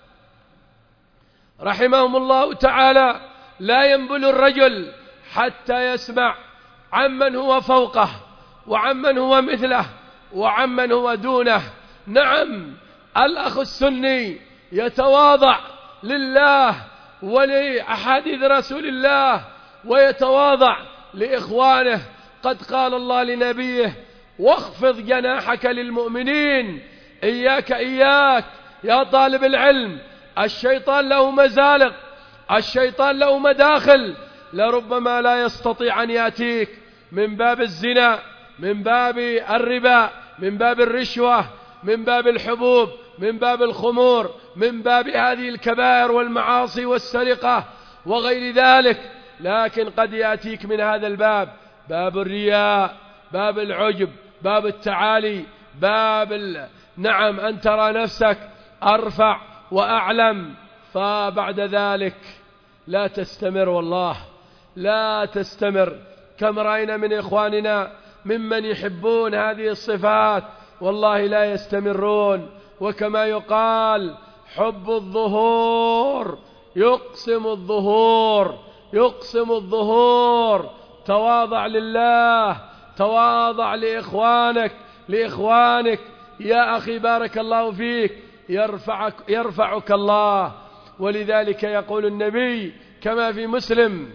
Speaker 1: رحمهم الله تعالى: لا ينبل الرجل حتى يسمع عمن هو فوقه وعمن هو مثله وعمن هو دونه. نعم، الأخ السني يتواضع لله ولأحاديث رسول الله ويتواضع لإخوانه. قد قال الله لنبيه: واخفض جناحك للمؤمنين. إياك إياك يا طالب العلم، الشيطان له مزالق، الشيطان له مداخل، لربما لا يستطيع أن يأتيك من باب الزنا، من باب الربا، من باب الرشوة، من باب الحبوب، من باب الخمور، من باب هذه الكبائر والمعاصي والسرقة وغير ذلك، لكن قد يأتيك من هذا الباب، باب الرياء، باب العجب، باب التعالي، باب ال... نعم أن ترى نفسك أرفع وأعلم، فبعد ذلك لا تستمر، والله لا تستمر. كم رأينا من إخواننا ممن يحبون هذه الصفات والله لا يستمرون. وكما يقال: حب الظهور يقسم الظهور، يقسم الظهور. تواضع لله، تواضع لإخوانك، لإخوانك يا أخي، بارك الله فيك، يرفعك, يرفعك الله. ولذلك يقول النبي كما في مسلم: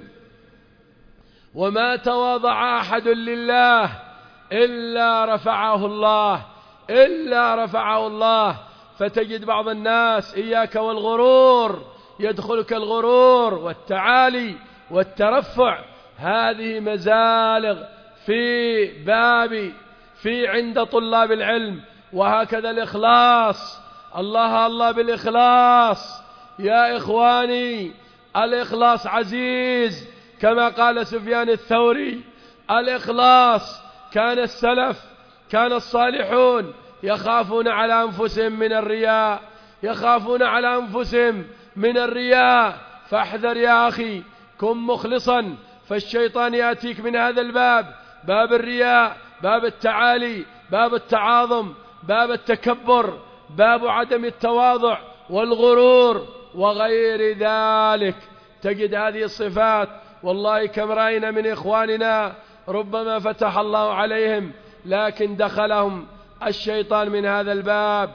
Speaker 1: وما تواضع أحد لله إلا رفعه الله، إلا رفعه الله. فتجد بعض الناس، إياك والغرور، يدخلك الغرور والتعالي والترفع، هذه مزالغ في باب في عند طلاب العلم. وهكذا الإخلاص، الله الله بالإخلاص يا إخواني، الإخلاص عزيز كما قال سفيان الثوري: الإخلاص كان السلف، كان الصالحون يخافون على أنفسهم من الرياء، يخافون على أنفسهم من الرياء. فاحذر يا أخي، كن مخلصا، فالشيطان يأتيك من هذا الباب، باب الرياء، باب التعالي، باب التعاظم، باب التكبر، باب عدم التواضع والغرور وغير ذلك. تجد هذه الصفات. والله كم رأينا من إخواننا ربما فتح الله عليهم لكن دخلهم الشيطان من هذا الباب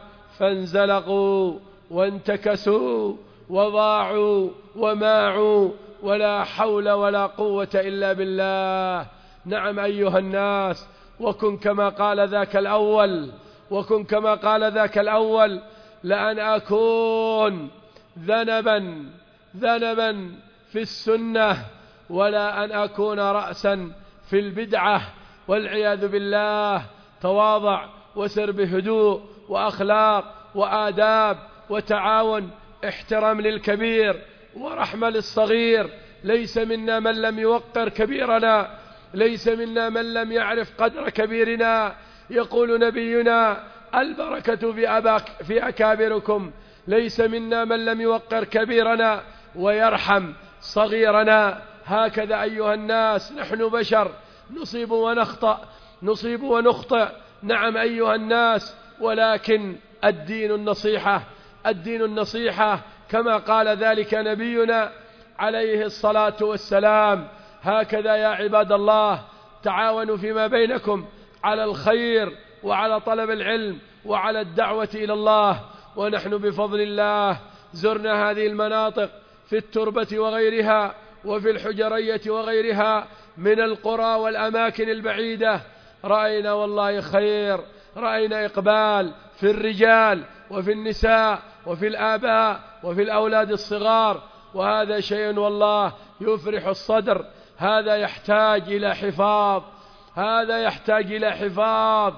Speaker 1: فانزلقوا وانتكسوا وضاعوا وماعوا، ولا حول ولا قوة إلا بالله. نعم أيها الناس، وكن كما قال ذاك الأول، وكن كما قال ذاك الأول: لأن أكون ذنبا ذنبا في السنة ولا أن أكون رأسا في البدعة، والعياذ بالله. تواضع وسر بهدوء وأخلاق وآداب وتعاون، احترام للكبير ورحمة للصغير. ليس منا من لم يوقر كبيرنا، ليس منا من لم يعرف قدر كبيرنا. يقول نبينا: البركة في, أباك في أكابركم. ليس منا من لم يوقر كبيرنا ويرحم صغيرنا. هكذا أيها الناس، نحن بشر، نصيب ونخطأ، نصيب ونخطئ. نعم أيها الناس، ولكن الدين النصيحة، الدين النصيحة كما قال ذلك نبينا عليه الصلاة والسلام. هكذا يا عباد الله، تعاونوا فيما بينكم على الخير وعلى طلب العلم وعلى الدعوة إلى الله. ونحن بفضل الله زرنا هذه المناطق في التربة وغيرها وفي الحجرية وغيرها من القرى والأماكن البعيدة، رأينا والله خير، رأينا إقبال في الرجال وفي النساء وفي الآباء وفي الأولاد الصغار، وهذا شيء والله يفرح الصدر. هذا يحتاج إلى حفاظ، هذا يحتاج إلى حفاظ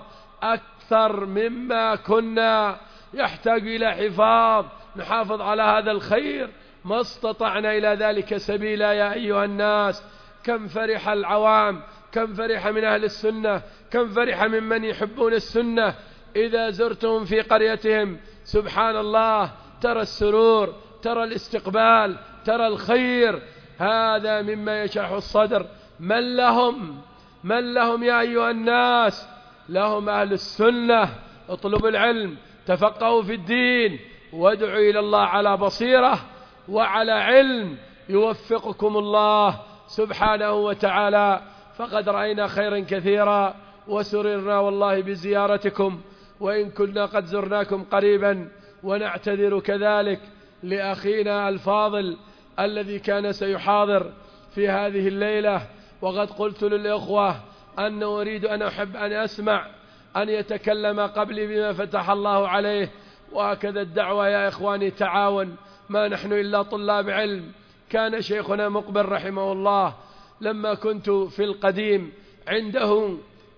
Speaker 1: أكثر مما كنا، يحتاج إلى حفاظ، نحافظ على هذا الخير ما استطعنا إلى ذلك سبيلا. يا أيها الناس، كم فرح العوام، كم فرح من أهل السنة، كم فرح ممن يحبون السنة إذا زرتهم في قريتهم. سبحان الله، ترى السرور، ترى الاستقبال، ترى الخير، هذا مما يشرح الصدر. من لهم؟ من لهم يا أيها الناس؟ لهم أهل السنة. اطلبوا العلم، تفقهوا في الدين، وادعوا إلى الله على بصيرة وعلى علم، يوفقكم الله سبحانه وتعالى. فقد رأينا خيرا كثيرا وسررنا والله بزيارتكم، وإن كنا قد زرناكم قريبا، ونعتذر كذلك لأخينا الفاضل الذي كان سيحاضر في هذه الليلة. وقد قلت للإخوة أن أريد أن أحب أن أسمع أن يتكلم قبلي بما فتح الله عليه، وهكذا الدعوة يا إخواني، تعاون، ما نحن إلا طلاب علم. كان شيخنا مقبل رحمه الله لما كنت في القديم عنده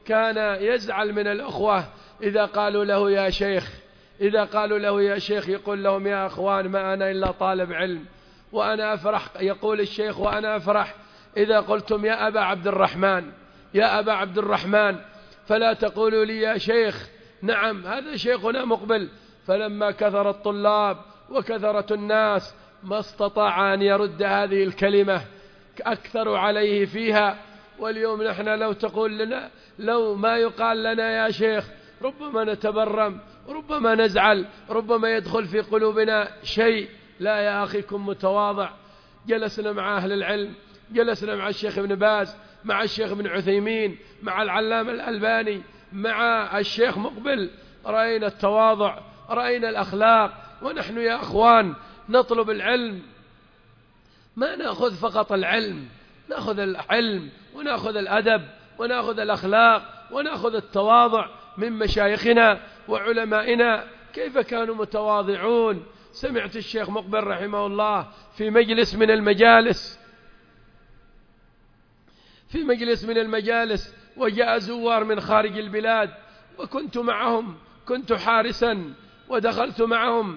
Speaker 1: كان يزعل من الأخوة إذا قالوا له يا شيخ، إذا قالوا له يا شيخ يقول لهم يا أخوان ما أنا إلا طالب علم. وأنا أفرح، يقول الشيخ، وأنا أفرح إذا قلتم يا أبا عبد الرحمن، يا أبا عبد الرحمن، فلا تقولوا لي يا شيخ. نعم، هذا شيخنا مقبل. فلما كثر الطلاب وكثرت الناس ما استطاع أن يرد هذه الكلمة، أكثر عليه فيها. واليوم نحن لو تقول لنا، لو ما يقال لنا يا شيخ، ربما نتبرم، ربما نزعل، ربما يدخل في قلوبنا شيء. لا يا أخي، كن متواضع. جلسنا مع أهل العلم، جلسنا مع الشيخ ابن باز، مع الشيخ ابن عثيمين، مع العلامة الألباني، مع الشيخ مقبل، رأينا التواضع، رأينا الأخلاق. ونحن يا أخوان نطلب العلم، ما نأخذ فقط العلم، نأخذ العلم ونأخذ الأدب ونأخذ الأخلاق ونأخذ التواضع من مشايخنا وعلمائنا كيف كانوا متواضعون. سمعت الشيخ مقبل رحمه الله في مجلس من المجالس، في مجلس من المجالس وجاء زوار من خارج البلاد، وكنت معهم، كنت حارسا ودخلت معهم،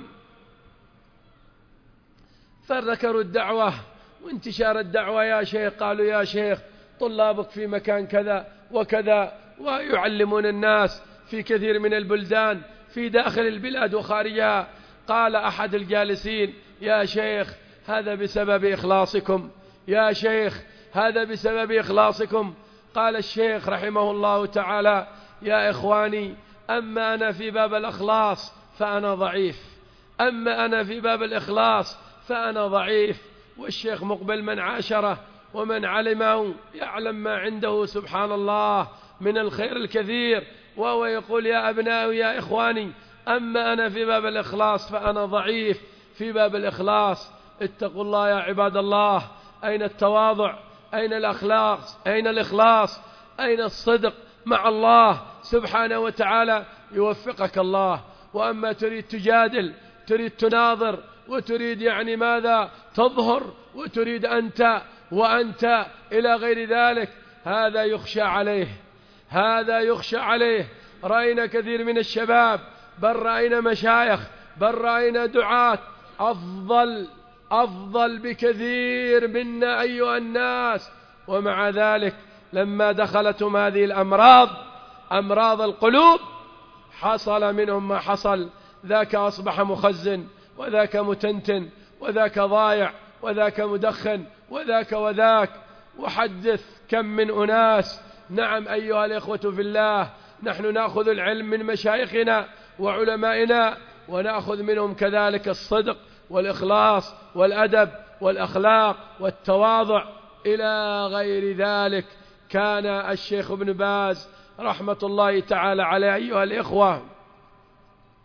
Speaker 1: فذكروا الدعوة وانتشار الدعوة. يا شيخ، قالوا يا شيخ طلابك في مكان كذا وكذا، ويعلمون الناس في كثير من البلدان في داخل البلاد وخارجها. قال أحد الجالسين يا شيخ هذا بسبب إخلاصكم، يا شيخ هذا بسبب إخلاصكم. قال الشيخ رحمه الله تعالى يا إخواني، أما أنا في باب الإخلاص فأنا ضعيف، أما أنا في باب الإخلاص فأنا ضعيف. والشيخ مقبل من عاشره ومن علمه يعلم ما عنده سبحان الله من الخير الكثير، وهو يقول يا أبناء يا إخواني، أما أنا في باب الإخلاص فأنا ضعيف في باب الإخلاص. اتقوا الله يا عباد الله. أين التواضع؟ أين الأخلاق؟ أين الإخلاص؟ أين الصدق مع الله سبحانه وتعالى؟ يوفقك الله. وأما تريد تجادل، تريد تناظر، وتريد يعني ماذا تظهر، وتريد أنت وأنت إلى غير ذلك، هذا يخشى عليه، هذا يخشى عليه. رأينا كثير من الشباب، بل رأينا مشايخ، بل رأينا دعاة أفضل أفضل بكثير منا أيها الناس، ومع ذلك لما دخلتهم هذه الأمراض، أمراض القلوب، حصل منهم ما حصل. ذاك أصبح مخزن، وذاك متنتن، وذاك ضايع، وذاك مدخن، وذاك وذاك. وحدث كم من أناس. نعم أيها الإخوة في الله، نحن نأخذ العلم من مشايخنا وعلمائنا، ونأخذ منهم كذلك الصدق والإخلاص والأدب والأخلاق والتواضع إلى غير ذلك. كان الشيخ ابن باز رحمة الله تعالى عليه أيها الإخوة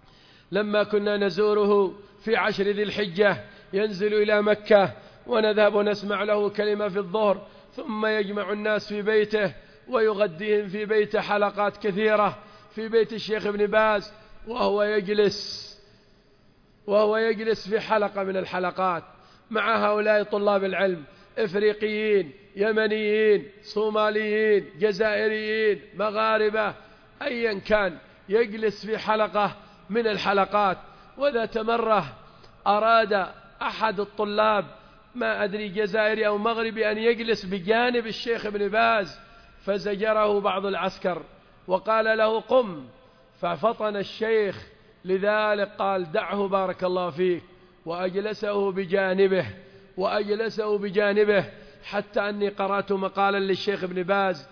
Speaker 1: لما كنا نزوره في عشر ذي الحجة ينزل إلى مكة ونذهب ونسمع له كلمة في الظهر، ثم يجمع الناس في بيته ويغديهم في بيته حلقات كثيرة في بيت الشيخ ابن باز، وهو يجلس وهو يجلس في حلقة من الحلقات مع هؤلاء طلاب العلم، إفريقيين، يمنيين، صوماليين، جزائريين، مغاربة، أيا كان، يجلس في حلقة من الحلقات. وذات مرة أراد أحد الطلاب، ما أدري جزائري أو مغربي، أن يجلس بجانب الشيخ ابن باز، فزجره بعض العسكر وقال له قم، ففطن الشيخ، لذلك قال دعه بارك الله فيك، وأجلسه بجانبه وأجلسه بجانبه حتى أني قرأت مقالا للشيخ ابن باز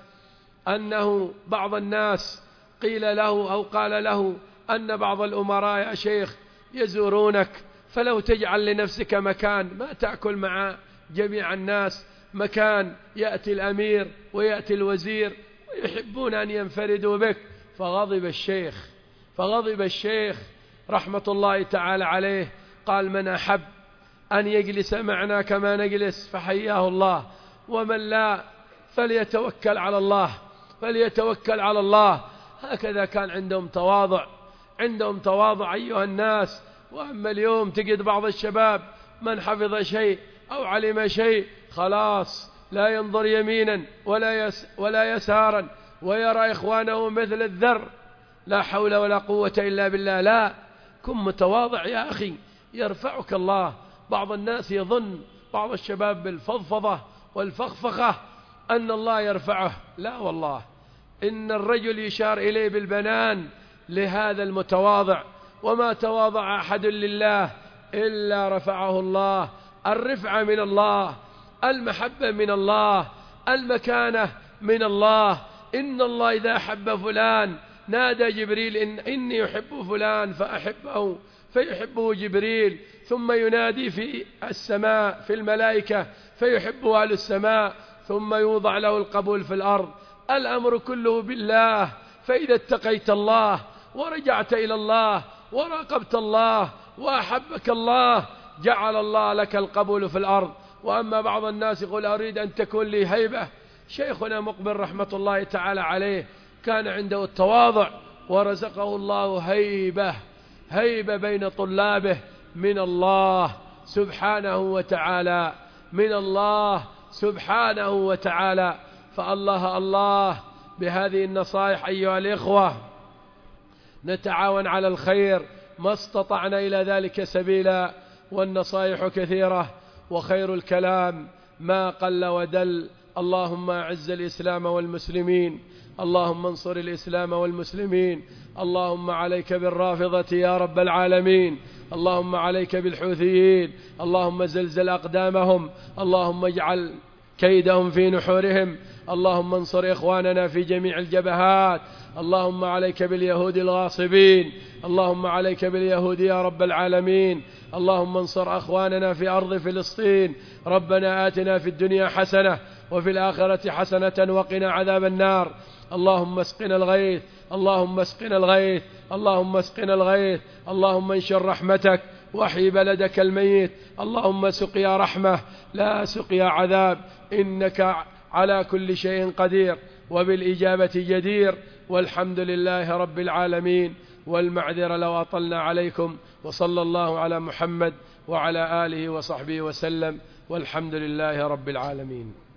Speaker 1: أنه بعض الناس قيل له أو قال له أن بعض الأمراء يا شيخ يزورونك، فلو تجعل لنفسك مكان ما تأكل مع جميع الناس، مكان يأتي الأمير ويأتي الوزير ويحبون أن ينفردوا بك. فغضب الشيخ فغضب الشيخ رحمة الله تعالى عليه، قال من أحب أن يجلس معنا كما نجلس فحياه الله، ومن لا فليتوكل على الله فليتوكل على الله. هكذا كان عندهم تواضع عندهم تواضع أيها الناس. وأما اليوم تجد بعض الشباب من حفظ شيء أو علم شيء خلاص لا ينظر يمينا ولا, يس ولا يسارا، ويرى إخوانه مثل الذر، لا حول ولا قوة إلا بالله. لا، كن متواضع يا أخي يرفعك الله. بعض الناس يظن، بعض الشباب بالفضفضة والفخفخة، أن الله يرفعه. لا والله، إن الرجل يشار إليه بالبنان لهذا المتواضع، وما تواضع أحد لله إلا رفعه الله. الرفعة من الله، المحبة من الله، المكانة من الله. إن الله إذا أحب فلان نادى جبريل إن إني أحب فلان فأحبه فيحبه جبريل، ثم ينادي في السماء في الملائكة فيحبه أهل السماء، ثم يوضع له القبول في الأرض. الأمر كله بالله. فإذا اتقيت الله ورجعت إلى الله وراقبت الله وأحبك الله جعل الله لك القبول في الأرض. وأما بعض الناس يقول أريد أن تكون لي هيبة. شيخنا مقبل رحمة الله تعالى عليه كان عنده التواضع ورزقه الله هيبة هيبة بين طلابه من الله سبحانه وتعالى من الله سبحانه وتعالى. فالله الله بهذه النصائح أيها الإخوة نتعاون على الخير ما استطعنا إلى ذلك سبيلا. والنصائح كثيرة وخير الكلام ما قل ودل. اللهم أعز الإسلام والمسلمين، اللهم انصر الإسلام والمسلمين. اللهم عليك بالرافضة يا رب العالمين، اللهم عليك بالحوثيين، اللهم زلزل أقدامهم، اللهم اجعل كيدهم في نحورهم. اللهم انصر إخواننا في جميع الجبهات. اللهم عليك باليهود الغاصبين، اللهم عليك باليهود يا رب العالمين. اللهم انصر أخواننا في أرض فلسطين. ربنا آتنا في الدنيا حسنة وفي الآخرة حسنة وقنا عذاب النار. اللهم اسقنا الغيث، اللهم اسقنا الغيث، اللهم اسقنا الغيث. اللهم انشر رحمتك واحيي بلدك الميت. اللهم سقيا رحمة لا سقيا عذاب، إنك على كل شيء قدير وبالإجابة جدير. والحمد لله رب العالمين. والمعذرة لو أطلنا عليكم. وصلى الله على محمد وعلى آله وصحبه وسلم، والحمد لله رب العالمين.